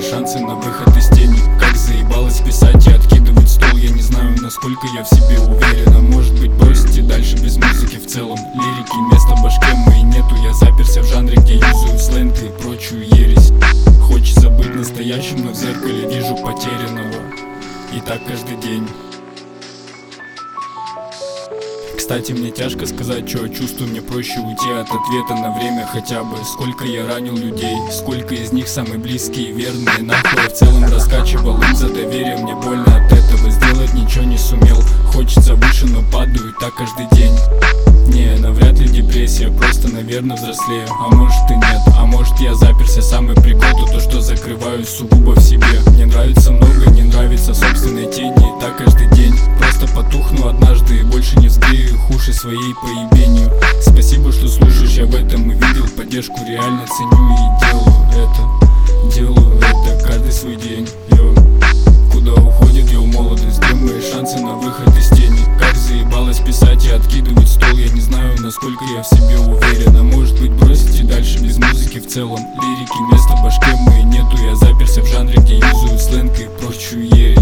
шансы на выход из тени. Как заебалось писать и откидывать стол. Я не знаю, насколько я в себе уверен. А может быть бросить и дальше без музыки в целом. Лирики места в башке моей нету. Я заперся в жанре, где юзаю сленг и прочую ересь. Хочется быть настоящим, но в зеркале вижу потерянного. И так каждый день. Кстати, мне тяжко сказать, что чувствую, мне проще уйти от ответа на время хотя бы. Сколько я ранил людей, сколько из них самые близкие и верные. Нахуй я в целом раскачивал им за доверие. Мне больно от этого, сделать ничего не сумел. Хочется выше, но падаю, так каждый день. Не, навряд ли депрессия, просто, наверное, взрослею. А может и нет, а может я заперся. Самый прикол то, что закрываюсь сугубо в себе. Мне нравится много, не нравится собственной тени. И так каждый день, просто потухну однажды и больше не взгрею уши своей поебению. Спасибо, что слушаешь, я в этом и видел поддержку. Реально ценю и делаю это каждый свой день. Йо. Куда уходит йо молодость, где мои шансы на выход из тени? Как заебалось писать и откидывать стол. Я не знаю, насколько я в себе уверен. А может быть бросить и дальше без музыки в целом. Лирики места в башке моей нету. Я заперся в жанре, где юзаю сленг и прочую ересь.